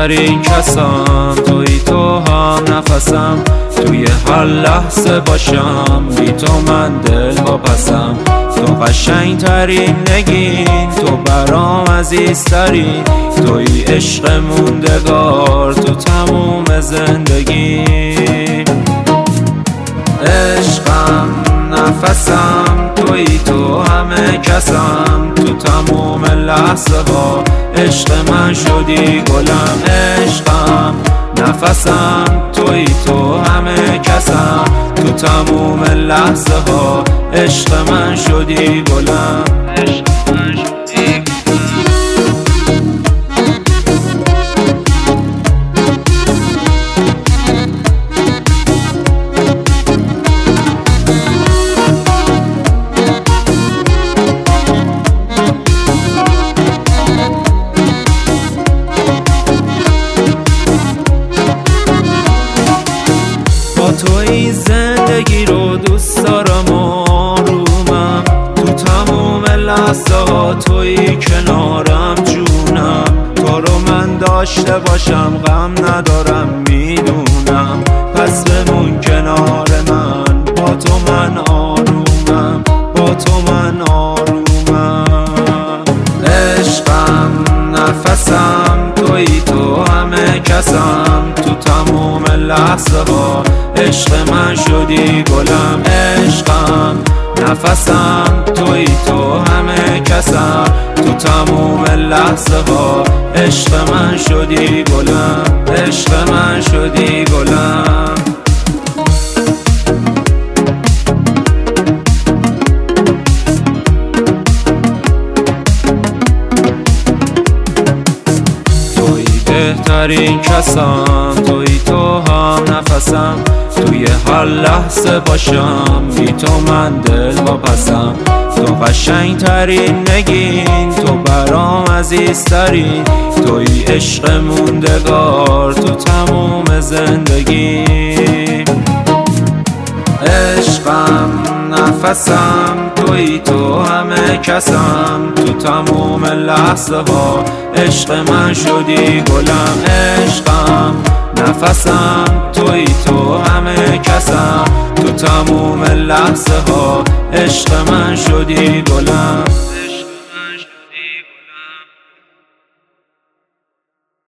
بهترین کسم، توی تو هم نفسم، توی هر لحظه باشم، بی تو من دل واپسم. تو قشنگ ترین نگین، تو برام عزیزترین، توی عشق موندگار تو تموم زندگی. عشقم نفسم، توی تو همه کسم، تو تموم لحظه ها عشق من شدی گلم. عشقم نفسم، توی تو همه کسم، تو تموم لحظه ها عشق من شدی گلم. عشق من شدی توی زندگی رو دوست دارم و آرومم، تو تموم لحظه ها توی کنارم جونم. تو رو من داشته باشم غم ندارم میدونم، پس بمون کنار من، با تو من آرومم، با تو من آرومم. عشقم نفسم، توی تو همه کسم، تو تموم لحظه ها عشق من شدی گلم. عشقم نفسم، توی تو همه کسم، تو تموم لحظه ها عشق من شدی گلم. عشق من شدی گلم. بهترین کسم، توی تو هم نفسم، توی هر لحظه باشم، بی تو من دل واپسم. تو قشنگ ترین نگین، تو برام عزیزترین، توی عشق موندگار تو تموم زندگی. عشقم نفسم، توی تو همه کسم، تو تموم لحظه ها عشق من شدی گلم. عشقم نفسم، توی تو همه کسم، تو تموم لحظه ها عشق من شدی گلم.